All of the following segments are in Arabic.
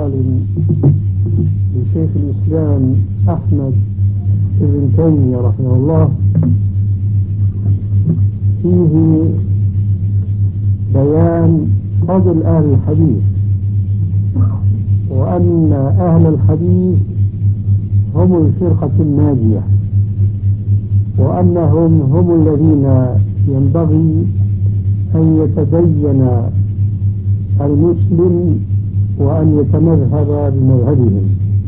سؤال لشيخ الإسلام أحمد بن تيمية رحمه الله فيه بيان فضل أهل الحديث، وأن أهل الحديث هم الفرقة الناجية، وأنهم هم الذين ينبغي أن يتدين المسلم وأن يتمذهب بمذهبهم.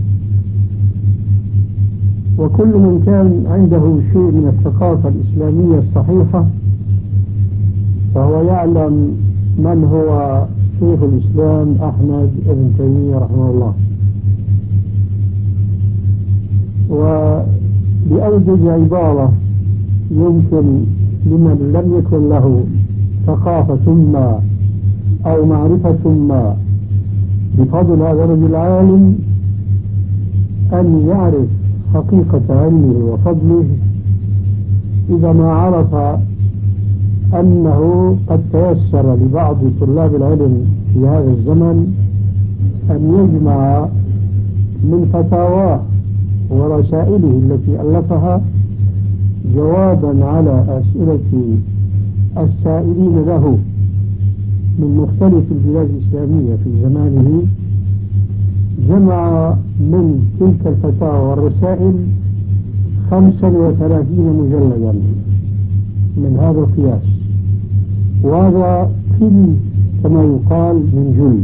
وكل من كان عنده شيء من الثقافة الإسلامية الصحيحة فهو يعلم من هو شيخ الإسلام أحمد بن تيمية رحمه الله. وبأوجز عبارة يمكن لمن لم يكن له ثقافة ما أو معرفة ما بفضل هذا الرجل العالم أن يعرف حقيقة علمه وفضله إذا ما عرف أنه قد تيسر لبعض طلاب العلم في هذا الزمن أن يجمع من فتاواه ورسائله التي ألفها جوابا على أسئلة السائلين له من مختلف البلاد الإسلامية في زمانه. جمع من تلك الفتاوى والرسائل 35 مجلدا من هذا القياس، وهذا كما يقال من جل.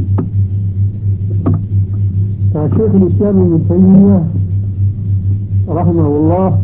فشيخ الإسلام ابن تيمية رحمه الله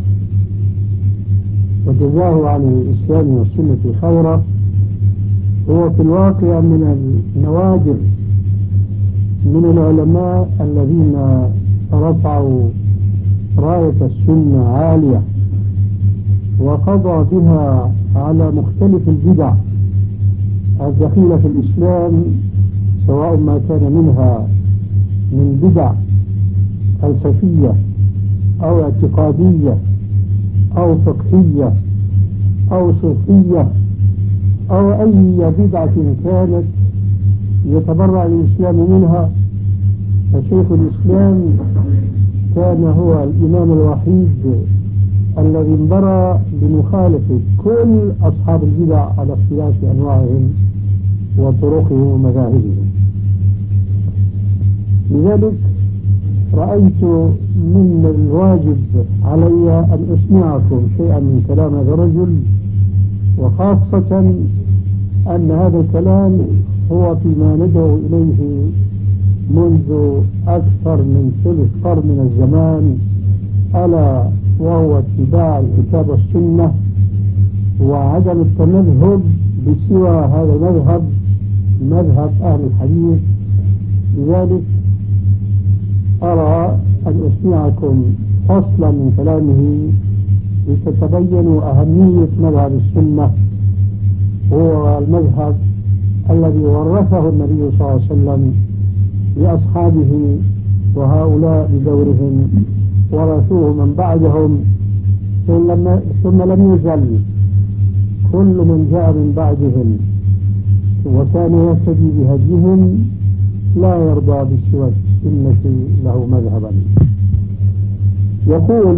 وجزاه عن الإسلام والسنة خيرا هو في الواقع من النوادر من العلماء الذين رفعوا راية السنة عالية وقضى بها على مختلف البدع الدخيلة في الإسلام، سواء ما كان منها من بدع فلسفية أو اعتقادية أو فقهية أو صوفية أو أي بدعة كانت يتبرع الإسلام منها. فشيخ الإسلام كان هو الإمام الوحيد الذي انبرى بمخالفة كل أصحاب البدع على اختلاف أنواعهم وطرقهم ومذاهبهم. لذلك رأيت من الواجب علي أن أسمعكم شيئا من كلام هذا الرجل، وخاصة أن هذا الكلام هو فيما ندعو إليه منذ أكثر من ثلث قرن من الزمان، ألا وهو اتباع الكتاب والسنة وعدم التمذهب بسوى هذا المذهب، مذهب أهل الحديث. لذلك أرى أن أسمعكم فصلا من كلامه لتتبينوا أهمية مذهب السنة، هو المذهب الذي ورثه النبي صلى الله عليه وسلم لأصحابه، وهؤلاء بدورهم ورثوه من بعدهم، ثم لم يزل كل من جاء من بعدهم وكان يهتدي بهديهم لا يرضى بسوى السنة له مذهبا. يقول